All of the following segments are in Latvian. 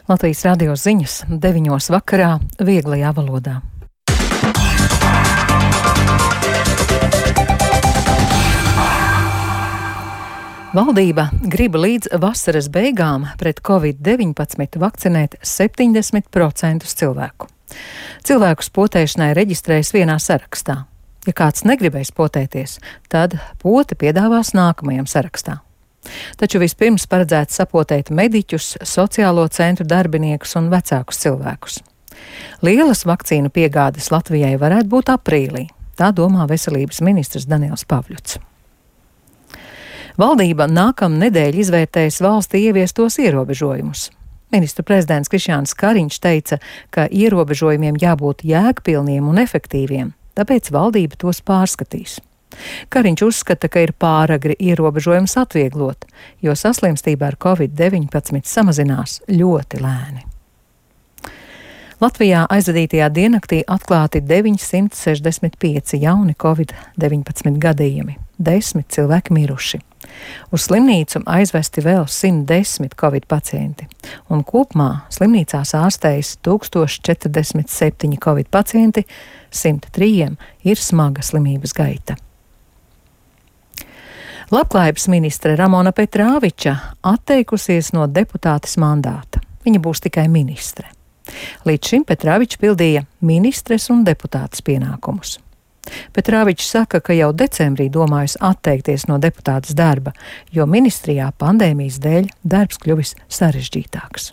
Latvijas radio ziņas 9:00 vakarā vieglajā valodā. Valdība grib līdz vasaras beigām pret Covid-19 vakcinēt 70% cilvēku. Cilvēkus potēšanai reģistrējas vienā sarakstā. Ja kāds negribēs potēties, tad poti piedāvās nākamajam sarakstā. Taču vispirms paredzēts sapotēt mediķus, sociālo centru darbiniekus un vecākus cilvēkus. Lielas vakcīnu piegādes Latvijai varētu būt aprīlī, tā domā veselības ministrs Daniels Pavļuts. Valdība nākamnedēļ izvērtēs valstī ieviestos ierobežojumus. Ministru prezidents Krišjānis Kariņš teica, ka ierobežojumiem jābūt jēgpilniem un efektīviem, tāpēc valdība tos pārskatīs. Kariņš uzskata, ka ir pāragri ierobežojums atvieglot, jo saslimstība ar Covid-19 samazinās ļoti lēni. Latvijā aizvadītajā diennaktī atklāti 965 jauni Covid-19 gadījumi, 10 cilvēki miruši. Uz slimnīcu aizvesti vēl 110 Covid pacienti, un kopumā slimnīcās ārstējas 1047 Covid pacienti, 103 ir smaga slimības gaita. Labklājības ministre Ramona Petrāviča atteikusies no deputātes mandāta. Viņa būs tikai ministre. Līdz šim Petrāviča pildīja ministres un deputātes pienākumus. Petrāviča saka, ka jau decembrī domājusi atteikties no deputātes darba, jo ministrijā pandēmijas dēļ darbs kļuvis sarežģītāks.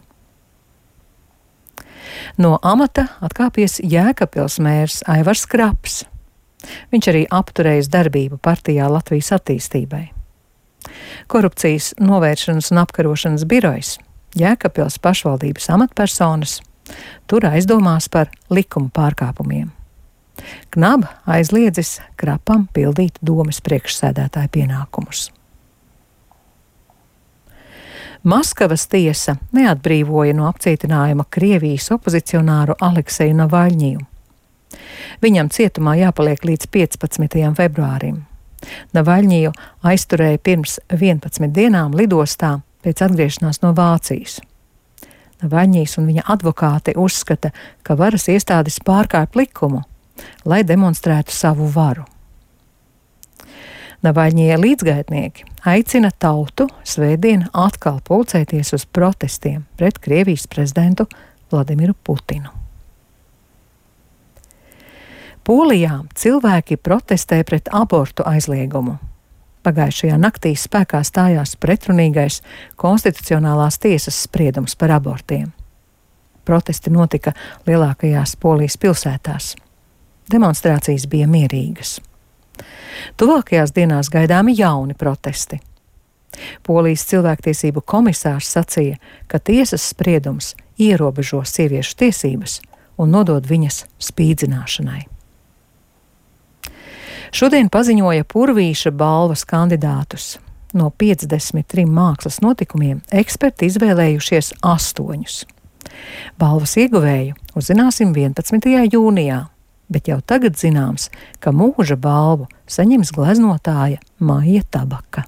No amata atkāpies Jēkabpils mērs Aivars Kraps. Viņš arī apturējis darbību partijā Latvijas attīstībai. Korupcijas novēršanas un apkarošanas birojas, Jēkabpils pašvaldības amatpersonas, tur aizdomās par likuma pārkāpumiem. KNAB aizliedzis Krapam pildīt domes priekšsēdētāja pienākumus. Maskavas tiesa neatbrīvoja no apcietinājuma Krievijas opozicionāru Alekseju Navaļņiju. Viņam cietumā jāpaliek līdz 15. februārim. Navaļņiju aizturēja pirms 11 dienām lidostā pēc atgriešanās no Vācijas. Navaļņijs un viņa advokāti uzskata, ka varas iestādes pārkāpj likumu, lai demonstrētu savu varu. Navaļņija līdzgaitnieki aicina tautu svētdien atkal pulcēties uz protestiem pret Krievijas prezidentu Vladimiru Putinu. Polijā cilvēki protestē pret abortu aizliegumu. Pagājušajā naktī spēkā stājās pretrunīgais konstitucionālās tiesas spriedums par abortiem. Protesti notika lielākajās Polijas pilsētās. Demonstrācijas bija mierīgas. Tuvākajās dienās gaidāmi jauni protesti. Polijas cilvēktiesību komisārs sacīja, ka tiesas spriedums ierobežo sieviešu tiesības un nodod viņas spīdzināšanai. Šodien paziņoja Purvīša balvas kandidātus. No 53 mākslas notikumiem eksperti izvēlējušies 8. Balvas ieguvēju uzzināsim 11. jūnijā, bet jau tagad zināms, ka mūža balvu saņems gleznotāja Maija Tabaka.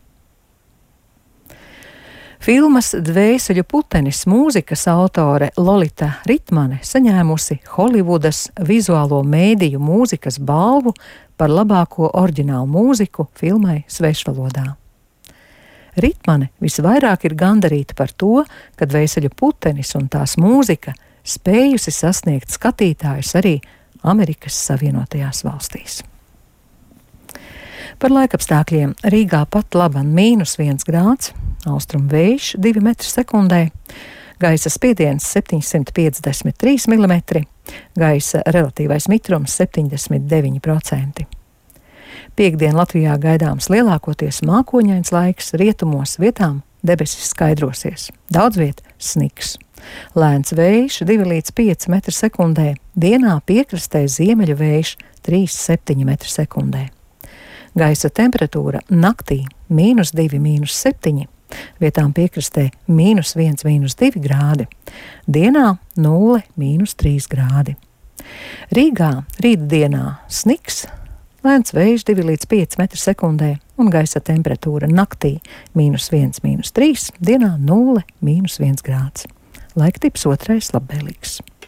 Filmas Dvēseļu putenis mūzikas autore Lolita Ritmane saņēmusi Holivudas vizuālo mēdīju mūzikas balvu par labāko oriģinālu mūziku filmai svešvalodā. Ritmane visvairāk ir gandarīta par to, ka Dvēseļu putenis un tās mūzika spējusi sasniegt skatītājus arī Amerikas Savienotajās valstīs. Par laikapstākļiem Rīgā pat laban -1 grāds, austrumu vējš 2 m/sekundē, gaisa spiediens 753 mm, gaisa relatīvais mitrums 79%. Piektdien Latvijā gaidāms lielākoties mākoņains laiks, rietumos vietām debesis skaidrosies, daudz viet sniks. Lēns vējš 2 līdz 5 m/sekundē, dienā piekrastē ziemeļu vējš 3,7 m/sekundē. Gaisa temperatūra naktī -2, -7, vietām piekrastē -1, -2 grādi, dienā 0, -3 grādi. Rīgā rītdienā sniks, lēns vējš 2 līdz 5 m/sekundē un gaisa temperatūra naktī -1, -3, dienā 0, -1 grāds. Laiktips 2. labvēlīgs.